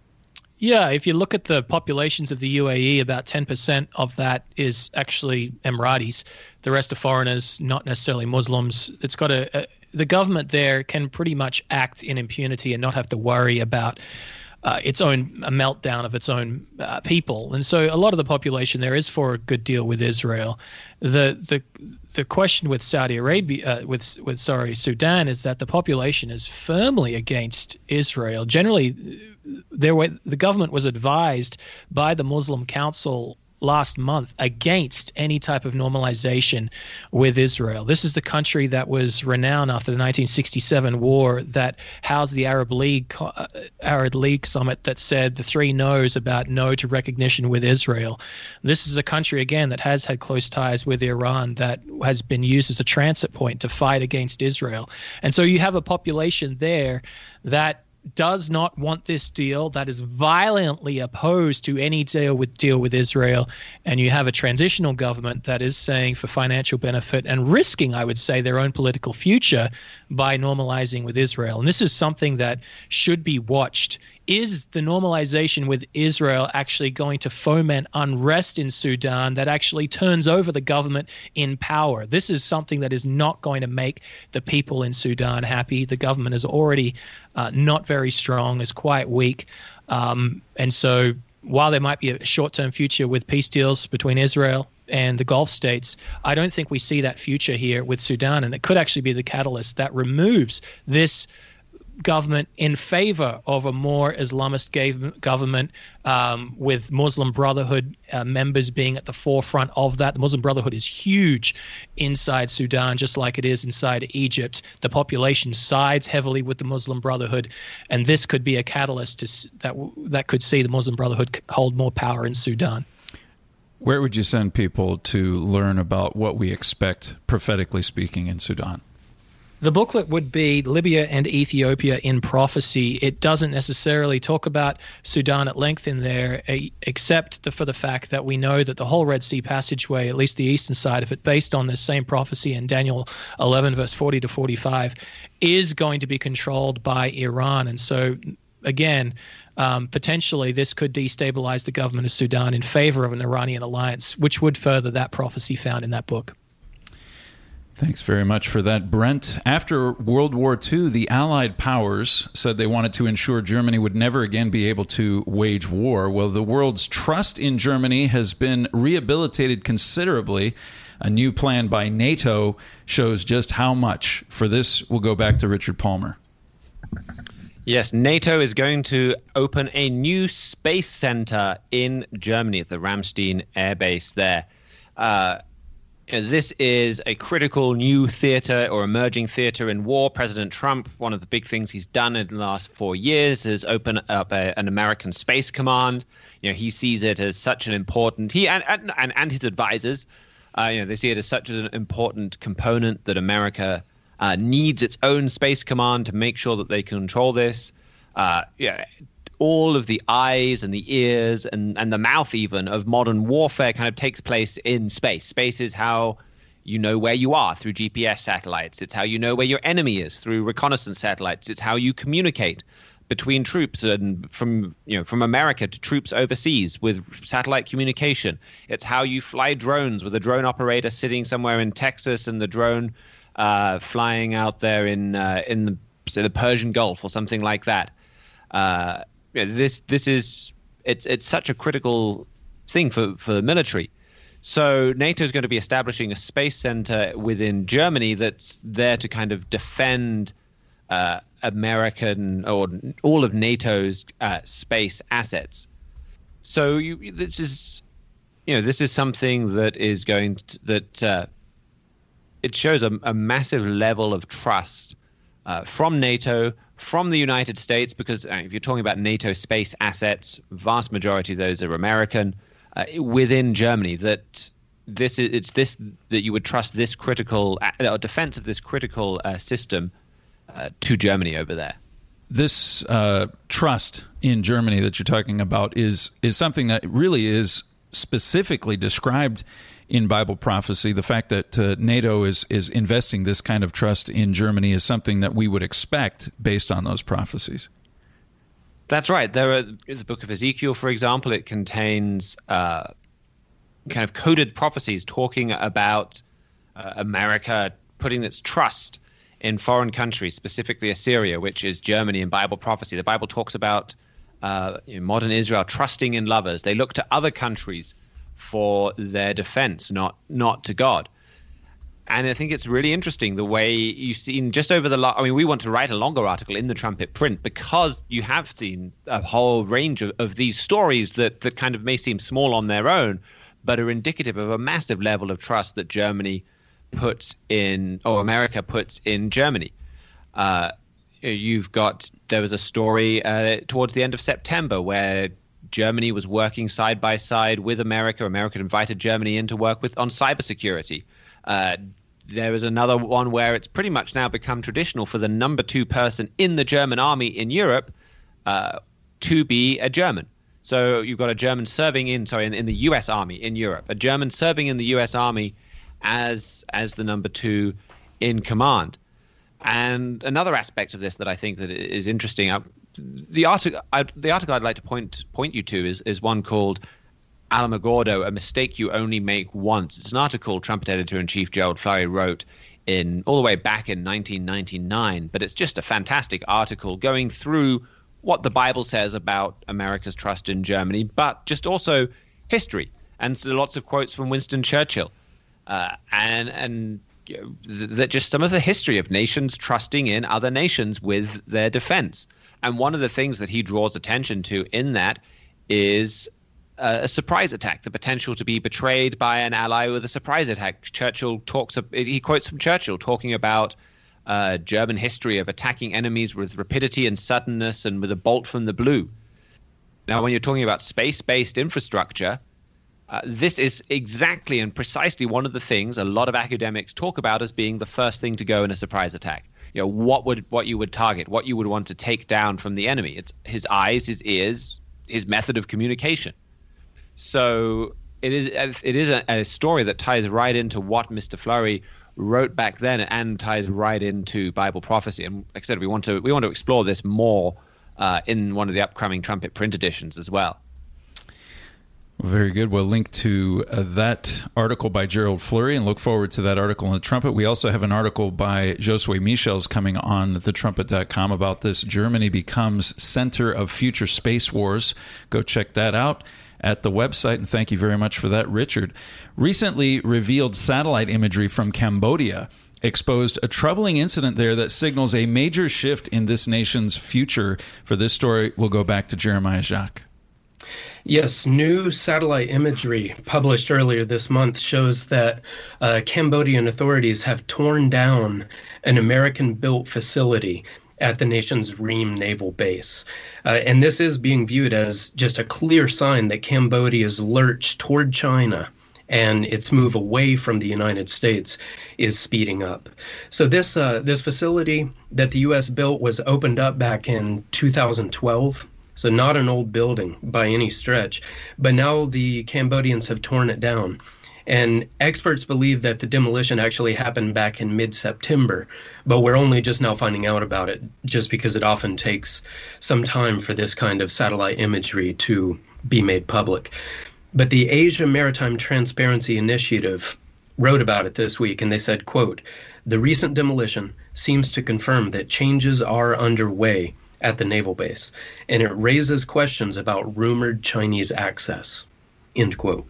S3: Yeah, if you look at the populations of the U A E, about ten percent of that is actually Emiratis. The rest are foreigners, not necessarily Muslims. It's got a, a the government there can pretty much act in impunity and not have to worry about uh, its own a meltdown of its own uh, people. And so a lot of the population there is for a good deal with Israel. The the the question with Saudi Arabia, uh, with with sorry Sudan, is that the population is firmly against Israel. Generally, there were, the government was advised by the Muslim Council last month against any type of normalization with Israel. This is the country that was renowned after the nineteen sixty-seven war that housed the Arab League uh, Arab League summit that said the three no's about no to recognition with Israel. This is a country, again, that has had close ties with Iran, that has been used as a transit point to fight against Israel. And so you have a population there that does not want this deal, that is violently opposed to any deal with deal with Israel, and you have a transitional government that is saying for financial benefit and risking, I would say, their own political future by normalizing with Israel. And this is something that should be watched. Is the normalization with Israel actually going to foment unrest in Sudan that actually turns over the government in power? This is something that is not going to make the people in Sudan happy. The government is already uh, not very strong, is quite weak. Um, and so while there might be a short-term future with peace deals between Israel and the Gulf states, I don't think we see that future here with Sudan. And it could actually be the catalyst that removes this government in favor of a more Islamist government, um, with Muslim Brotherhood uh, members being at the forefront of that. The Muslim Brotherhood is huge inside Sudan, just like it is inside Egypt. The population sides heavily with the Muslim Brotherhood, and this could be a catalyst to, that that could see the Muslim Brotherhood hold more power in Sudan.
S2: Where would you send people to learn about what we expect, prophetically speaking, in Sudan?
S3: The booklet would be Libya and Ethiopia in Prophecy. It doesn't necessarily talk about Sudan at length in there, except the, for the fact that we know that the whole Red Sea passageway, at least the eastern side of it, based on the same prophecy in Daniel eleven, verse forty to forty-five, is going to be controlled by Iran. And so, again, um, potentially this could destabilize the government of Sudan in favor of an Iranian alliance, which would further that prophecy found in that book.
S2: Thanks very much for that, Brent. After World War Two, the Allied powers said they wanted to ensure Germany would never again be able to wage war. Well, the world's trust in Germany has been rehabilitated considerably. A new plan by NATO shows just how much. For this, we'll go back to Richard Palmer.
S4: Yes, NATO is going to open a new space center in Germany at the Ramstein Air Base there. Uh, This is a critical new theater or emerging theater in war. President Trump, one of the big things he's done in the last four years is open up a, an American Space Command. You know, he sees it as such an important, he and and, and his advisors, uh, you know, they see it as such an important component that America uh, needs its own Space Command to make sure that they control this. Uh, yeah. All of the eyes and the ears and, and the mouth even of modern warfare kind of takes place in space. Space is how you know where you are through G P S satellites. It's how you know where your enemy is through reconnaissance satellites. It's how you communicate between troops and from you know from America to troops overseas with satellite communication. It's how you fly drones with a drone operator sitting somewhere in Texas and the drone uh, flying out there in uh, in the, say, the Persian Gulf or something like that. Uh, this this is it's it's such a critical thing for for the military. So NATO is going to be establishing a space center within Germany that's there to kind of defend uh, American or all of NATO's uh, space assets. So you, this is, you know, this is something that is going to, that uh, it shows a, a massive level of trust uh, from NATO, from the United States, because uh, if you're talking about NATO space assets, vast majority of those are American. Uh, within Germany, that this is it's this that you would trust this critical uh, defense of this critical uh, system uh, to Germany over there.
S2: This uh, trust in Germany that you're talking about is is something that really is specifically described in Bible prophecy. The fact that uh, NATO is is investing this kind of trust in Germany is something that we would expect based on those prophecies.
S4: That's right. There are, is the book of Ezekiel, for example. It contains uh, kind of coded prophecies talking about uh, America putting its trust in foreign countries, specifically Assyria, which is Germany in Bible prophecy. The Bible talks about uh, you know, modern Israel trusting in lovers. They look to other countries for their defense, not not to God. And I think it's really interesting the way you've seen just over the last, I mean, we want to write a longer article in the Trumpet print because you have seen a whole range of, of these stories that, that kind of may seem small on their own, but are indicative of a massive level of trust that Germany puts in, or America puts in Germany. Uh, you've got, there was a story uh, towards the end of September where Germany was working side by side with America. America invited Germany in to work with on cybersecurity. Uh, There is another one where it's pretty much now become traditional for the number two person in the German army in Europe uh, to be a German. So you've got a German serving in, sorry, in, in the U S Army in Europe, a German serving in the U S Army as as the number two in command. And another aspect of this that I think that is interesting, uh, the article I, the article I'd like to point point you to is is one called Alamogordo, A Mistake You Only Make Once. It's an article Trumpet Editor-in-Chief Gerald Flurry wrote in all the way back in nineteen ninety-nine, but it's just a fantastic article going through what the Bible says about America's trust in Germany, but just also history, and so lots of quotes from Winston Churchill, uh, and and you know, th- that just some of the history of nations trusting in other nations with their defense. And one of the things that he draws attention to in that is a surprise attack, the potential to be betrayed by an ally with a surprise attack. Churchill talks, he quotes from Churchill talking about uh, German history of attacking enemies with rapidity and suddenness and with a bolt from the blue. Now, when you're talking about space-based infrastructure, uh, this is exactly and precisely one of the things a lot of academics talk about as being the first thing to go in a surprise attack. You know, what would what you would target, what you would want to take down from the enemy. It's his eyes, his ears, his method of communication. So it is it is a, a story that ties right into what Mister Flurry wrote back then and ties right into Bible prophecy. And like I said, we want to we want to explore this more uh, in one of the upcoming Trumpet print editions as well.
S2: Well, very good. We'll link to uh, that article by Gerald Flurry and look forward to that article in the Trumpet. We also have an article by Josue Michels coming on the trumpet dot com about this. Germany becomes center of future space wars. Go check that out at the website, and thank you very much for that, Richard. Recently revealed satellite imagery from Cambodia exposed a troubling incident there that signals a major shift in this nation's future. For this story, we'll go back to Jeremiah Jacques.
S5: Yes, new satellite imagery published earlier this month shows that uh, Cambodian authorities have torn down an American-built facility at the nation's Ream naval base. Uh, and this is being viewed as just a clear sign that Cambodia's lurch toward China and its move away from the United States is speeding up. So this uh, this facility that the U S built was opened up back in two thousand twelve. So not an old building by any stretch, but now the Cambodians have torn it down. And experts believe that the demolition actually happened back in mid-September, but we're only just now finding out about it, just because it often takes some time for this kind of satellite imagery to be made public. But the Asia Maritime Transparency Initiative wrote about it this week, and they said, quote, "The recent demolition seems to confirm that changes are underway at the naval base, and it raises questions about rumored Chinese access," end quote.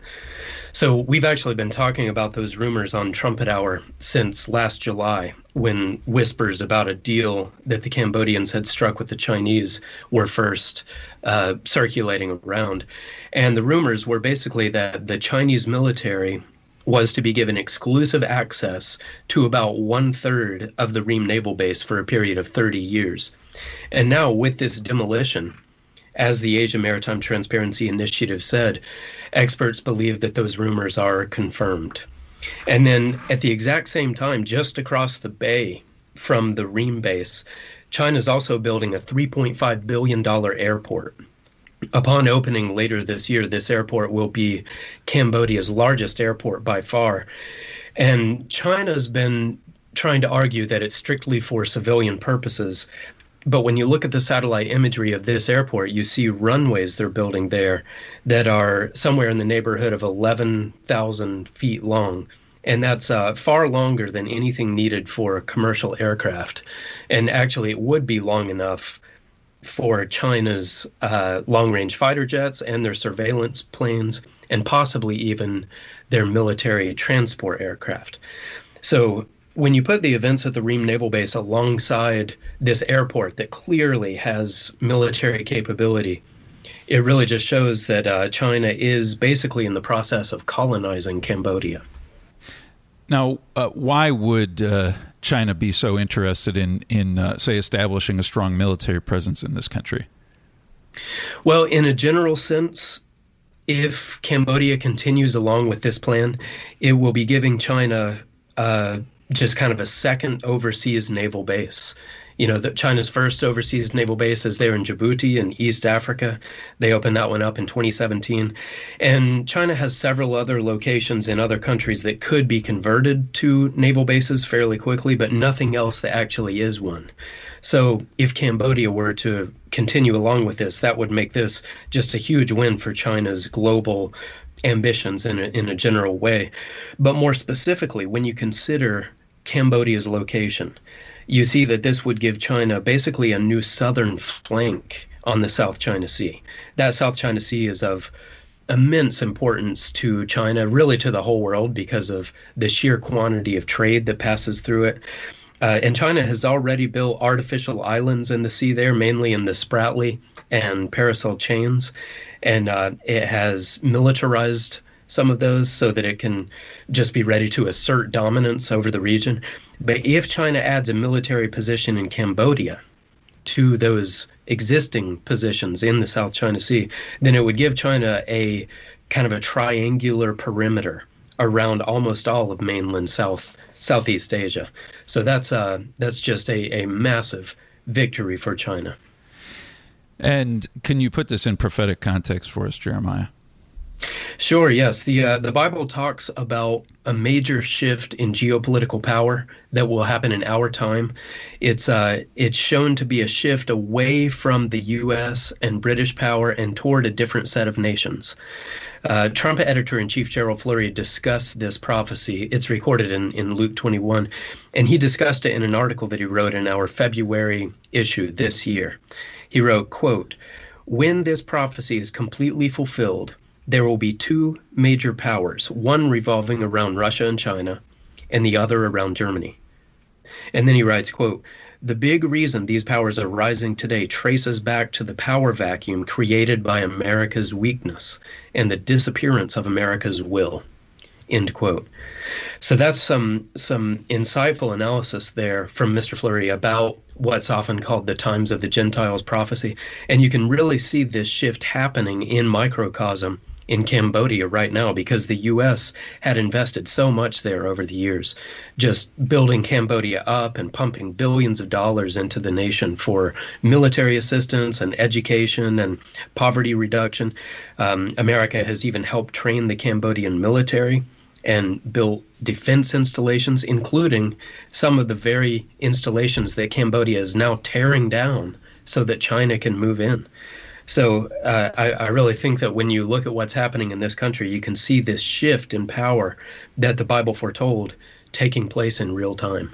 S5: So we've actually been talking about those rumors on Trumpet Hour since last July, when whispers about a deal that the Cambodians had struck with the Chinese were first uh, circulating around. And the rumors were basically that the Chinese military was to be given exclusive access to about one third of the Ream Naval Base for a period of thirty years. And now with this demolition, as the Asia Maritime Transparency Initiative said, experts believe that those rumors are confirmed. And then at the exact same time, just across the bay from the Ream base, China is also building a three point five billion dollars airport. Upon opening later this year, this airport will be Cambodia's largest airport by far. And China's been trying to argue that it's strictly for civilian purposes. But when you look at the satellite imagery of this airport, you see runways they're building there that are somewhere in the neighborhood of eleven thousand feet long. And that's uh, far longer than anything needed for commercial aircraft. And actually, it would be long enough for China's uh, long-range fighter jets and their surveillance planes, and possibly even their military transport aircraft. So when you put the events at the Ream Naval Base alongside this airport that clearly has military capability, it really just shows that uh, China is basically in the process of colonizing Cambodia.
S2: Now, uh, why would uh, China be so interested in, in uh, say, establishing a strong military presence in this country?
S5: Well, in a general sense, if Cambodia continues along with this plan, it will be giving China uh, just kind of a second overseas naval base. You know, the, China's first overseas naval base is there in Djibouti in East Africa. They opened that one up in twenty seventeen. And China has several other locations in other countries that could be converted to naval bases fairly quickly, but nothing else that actually is one. So if Cambodia were to continue along with this, that would make this just a huge win for China's global ambitions in a, in a general way. But more specifically, when you consider Cambodia's location, you see that this would give China basically a new southern flank on the South China Sea. That South China Sea is of immense importance to China, really to the whole world, because of the sheer quantity of trade that passes through it. Uh, and China has already built artificial islands in the sea there, mainly in the Spratly and Paracel chains. And uh, it has militarized some of those so that it can just be ready to assert dominance over the region. But if China adds a military position in Cambodia to those existing positions in the South China Sea, then it would give China a kind of a triangular perimeter around almost all of mainland South Southeast Asia. So that's uh, that's just a, a massive victory for China.
S2: And can you put this in prophetic context for us, Jeremiah?
S5: Sure, yes. The uh, the Bible talks about a major shift in geopolitical power that will happen in our time. It's uh, it's shown to be a shift away from the U S and British power and toward a different set of nations. Uh, Trumpet editor-in-chief Gerald Flurry discussed this prophecy. It's recorded in, in Luke twenty-one, and he discussed it in an article that he wrote in our February issue this year. He wrote, quote, "When this prophecy is completely fulfilled, there will be two major powers, one revolving around Russia and China, and the other around Germany." And then he writes, quote, "The big reason these powers are rising today traces back to the power vacuum created by America's weakness and the disappearance of America's will," end quote. So that's some some insightful analysis there from Mister Flurry about what's often called the times of the Gentiles prophecy. And you can really see this shift happening in microcosm in Cambodia right now, because the U S had invested so much there over the years, just building Cambodia up and pumping billions of dollars into the nation for military assistance and education and poverty reduction. Um, America has even helped train the Cambodian military. and built defense installations, including some of the very installations that Cambodia is now tearing down so that China can move in. So uh, I, I really think that when you look at what's happening in this country, you can see this shift in power that the Bible foretold taking place in real time.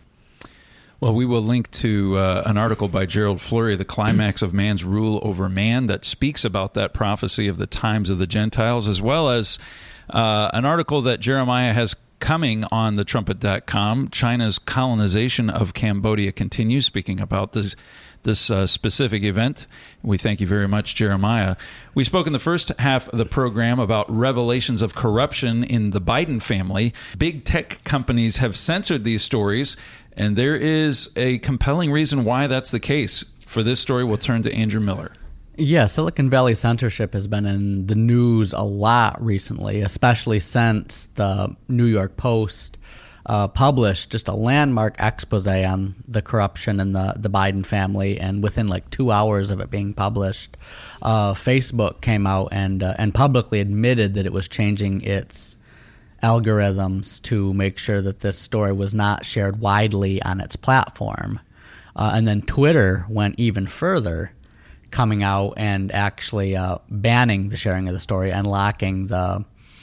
S2: Well, we will link to uh, an article by Gerald Flurry, The Climax of Man's Rule Over Man, that speaks about that prophecy of the times of the Gentiles, as well as uh, an article that Jeremiah has coming on the trumpet dot com. China's colonization of Cambodia continues, speaking about this this uh, specific event. We thank you very much, Jeremiah. We spoke in the first half of the program about revelations of corruption in the Biden family. Big tech companies have censored these stories, and there is a compelling reason why that's the case. For this story, we'll turn to Andrew Miller.
S6: Yeah, Silicon Valley censorship has been in the news a lot recently, especially since the New York Post uh, published just a landmark expose on the corruption in the, the Biden family. And within like two hours of it being published, uh, Facebook came out and uh, and publicly admitted that it was changing its algorithms to make sure that this story was not shared widely on its platform. Uh, and then Twitter went even further, coming out and actually uh, banning the sharing of the story and locking the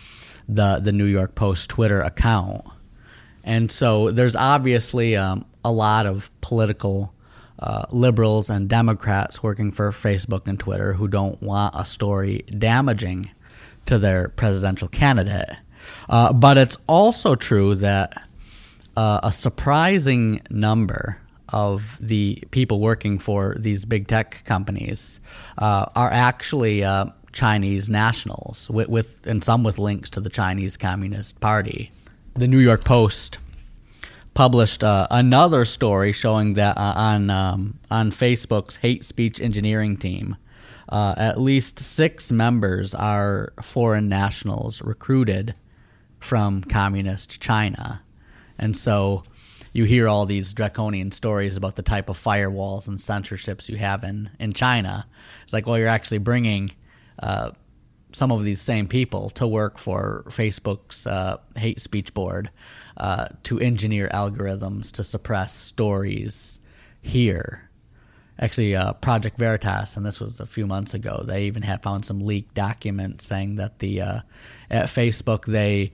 S6: the the New York Post Twitter account. And so there's obviously um, a lot of political uh, liberals and Democrats working for Facebook and Twitter who don't want a story damaging to their presidential candidate. Uh, but it's also true that uh, a surprising number of the people working for these big tech companies uh, are actually uh, Chinese nationals, with, with and some with links to the Chinese Communist Party. The New York Post published uh, another story showing that uh, on um, on Facebook's hate speech engineering team, uh, at least six members are foreign nationals recruited from communist China. And so you hear all these draconian stories about the type of firewalls and censorships you have in, in China. It's like, well, you're actually bringing uh, some of these same people to work for Facebook's uh, hate speech board uh, to engineer algorithms to suppress stories here. Actually, uh, Project Veritas, and this was a few months ago, they even had found some leaked documents saying that the uh, at Facebook they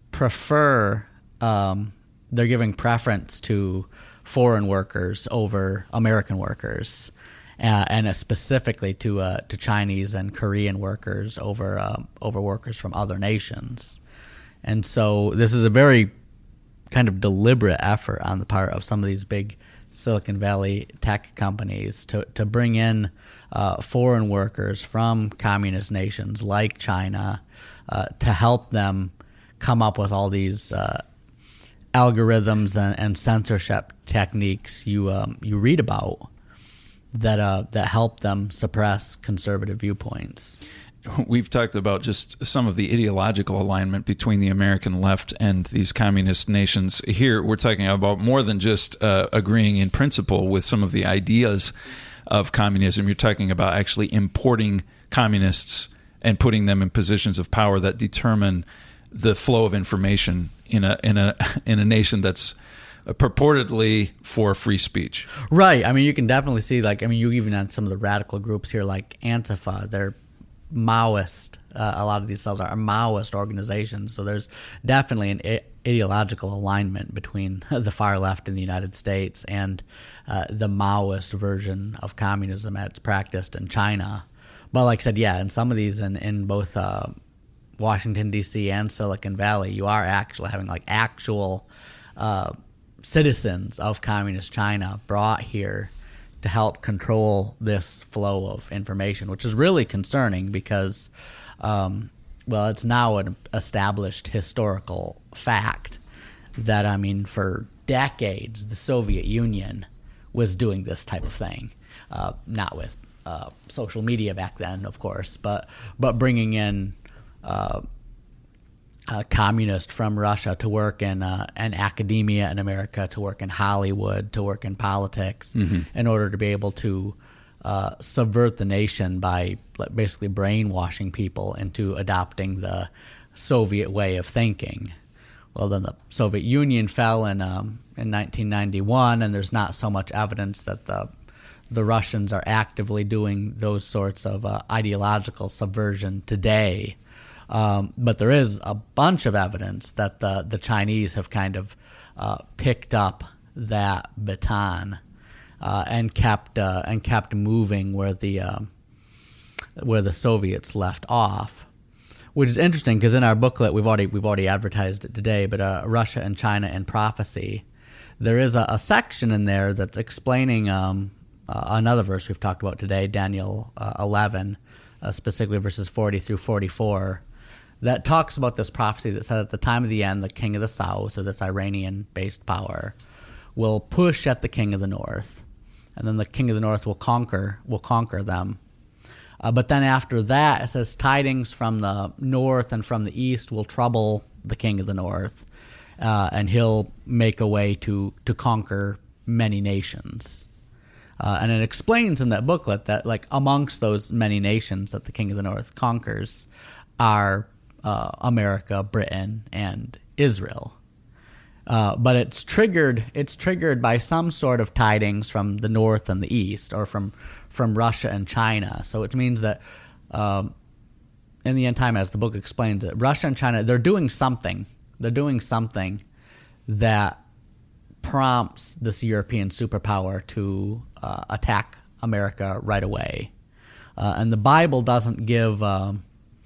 S6: prefer um, they're giving preference to foreign workers over American workers, uh, and specifically to uh, to Chinese and Korean workers over uh, over workers from other nations. And so this is a very kind of deliberate effort on the part of some of these big Silicon Valley tech companies to, to bring in uh, foreign workers from communist nations like China uh, to help them come up with all these uh, algorithms and, and censorship techniques you um, you read about that uh, that help them suppress conservative viewpoints.
S2: We've talked about just some of the ideological alignment between the American left and these communist nations. Here, we're talking about more than just uh, agreeing in principle with some of the ideas of communism. You're talking about actually importing communists and putting them in positions of power that determine the flow of information in a in a in a nation that's purportedly for free speech.
S6: Right. I mean, you can definitely see, like, I mean, you even had some of the radical groups here, like Antifa. They're Maoist. Uh, a lot of these cells are Maoist organizations. So there's definitely an I- ideological alignment between the far left in the United States and uh, the Maoist version of communism that's practiced in China. But like I said, yeah, in some of these, in, in both uh, Washington, D C and Silicon Valley, you are actually having like actual uh, citizens of communist China brought here to help control this flow of information, which is really concerning because, um, well, it's now an established historical fact that, I mean, for decades, the Soviet Union was doing this type of thing, uh, not with uh, social media back then, of course, but but bringing in uh, a communist from Russia to work in uh, in academia in America, to work in Hollywood, to work in politics, mm-hmm. in order to be able to uh, subvert the nation by basically brainwashing people into adopting the Soviet way of thinking. Well, then the Soviet Union fell in um, in nineteen ninety-one, and there's not so much evidence that the the Russians are actively doing those sorts of uh, ideological subversion today. Um, but there is a bunch of evidence that the the Chinese have kind of uh, picked up that baton uh, and kept uh, and kept moving where the uh, where the Soviets left off. Which is interesting because in our booklet we've already we've already advertised it today, but uh, Russia and China in Prophecy, there is a, a section in there that's explaining um, uh, another verse we've talked about today, Daniel uh, eleven, uh, specifically verses forty through forty-four, that talks about this prophecy that said at the time of the end, the king of the south, or this Iranian-based power, will push at the king of the north, and then the king of the north will conquer will conquer them. Uh, but then after that, it says, tidings from the north and from the east will trouble the king of the north, uh, and he'll make a way to, to conquer many nations. Uh, and it explains in that booklet that, like, amongst those many nations that the king of the north conquers are uh, America, Britain, and Israel. Uh, but it's triggered it's triggered by some sort of tidings from the north and the east, or from from Russia and China. So it means that um, in the end time, as the book explains it, Russia and China, they're doing something. They're doing something that prompts this European superpower to uh, attack America right away. Uh, and the Bible doesn't give um,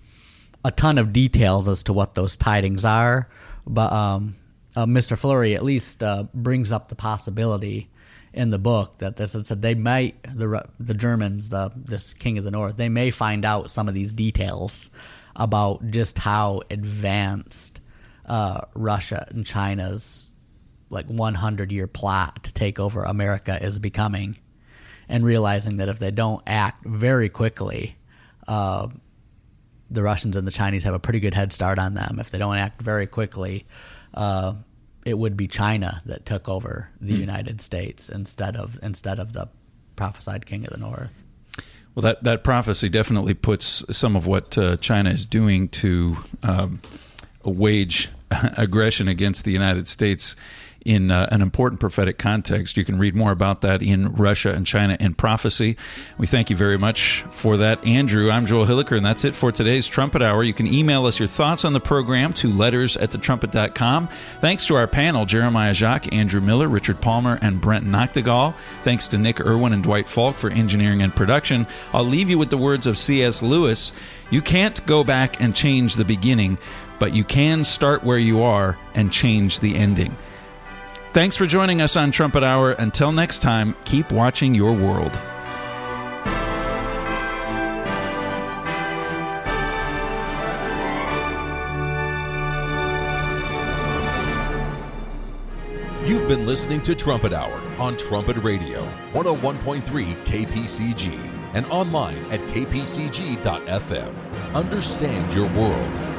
S6: a ton of details as to what those tidings are, but um, uh, Mister Fleury at least uh, brings up the possibility in the book that this is that they might the the Germans, the this king of the north, they may find out some of these details about just how advanced uh, Russia and China's like one hundred year plot to take over America is becoming, and realizing that if they don't act very quickly, uh, the Russians and the Chinese have a pretty good head start on them. If they don't act very quickly, uh, it would be China that took over the mm. United States instead of instead of the prophesied king of the north.
S2: Well, that, that prophecy definitely puts some of what uh, China is doing to um, wage aggression against the United States in uh, an important prophetic context. You can read more about that in Russia and China in Prophecy. We thank you very much for that, Andrew. I'm Joel Hilliker, and that's it for today's Trumpet Hour. You can email us your thoughts on the program to letters at the trumpet dot com. Thanks to our panel, Jeremiah Jacques, Andrew Miller, Richard Palmer, and Brent Noctegal. Thanks to Nick Irwin and Dwight Falk for engineering and production. I'll leave you with the words of C S Lewis. You can't go back and change the beginning, but you can start where you are and change the ending. Thanks for joining us on Trumpet Hour. Until next time, keep watching your world.
S1: You've been listening to Trumpet Hour on Trumpet Radio, one oh one point three K P C G, and online at k p c g dot f m. Understand your world.